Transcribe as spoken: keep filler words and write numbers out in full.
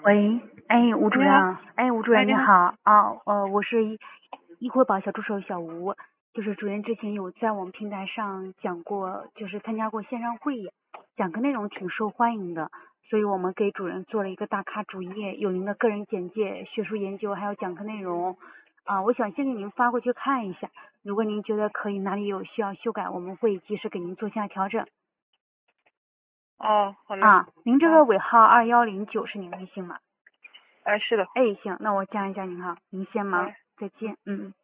喂，哎，吴主你好， 任，哎，吴主哎， 任你你好， 好啊，呃，我是一一会宝小助手小吴，就是主任之前有在我们平台上讲过，就是参加过线上会议，讲课内容挺受欢迎的，所以我们给主任做了一个大咖主页，有您的个人简介、学术研究还有讲课内容，啊，我想先给您发过去看一下，如果您觉得可以，哪里有需要修改，我们会及时给您做下调整。 哦，好嘞， 啊，您这啊， 个尾号二幺零九是您微信吗？ 哎，是的， 哎，行，那我加一下您哈，您先忙， 哎。 再见，嗯嗯。